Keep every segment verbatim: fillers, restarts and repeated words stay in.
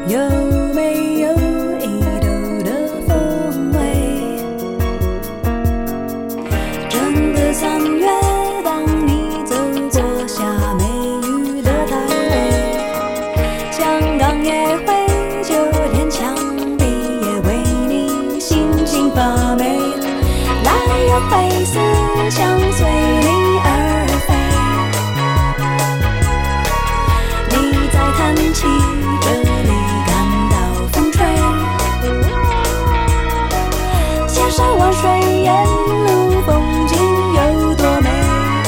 有没有一斗的风味？整个三月，当你走过下梅雨的台北，香港也会，就连墙壁也为你心情发霉。来又会思想随你而飞，你在叹气，这里感到风吹，千山万水沿路风景有多美，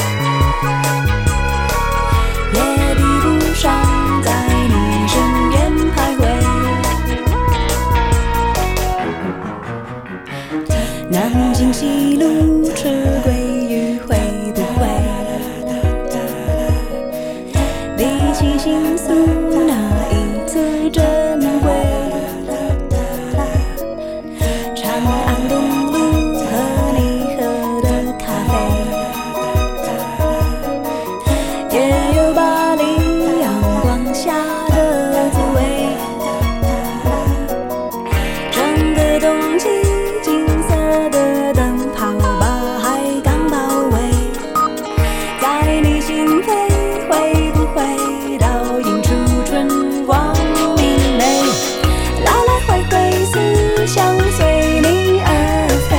也比不上在你身边徘徊。南京西路吃鲑鱼会不会比起新宿那一次珍贵？长安东路和你喝的咖啡，也有巴黎阳光下的滋味。整个冬季金色的灯泡把海港包围，在你心扉会不会倒映出春光明媚？来来回回思想随你而飞，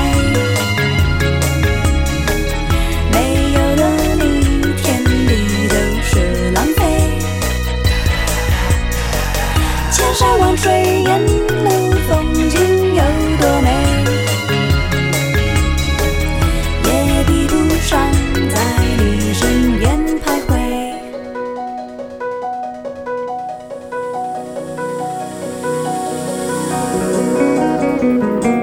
没有了你天地都是浪费，千山万水沿路风景有多美，也比不上在你身边徘徊。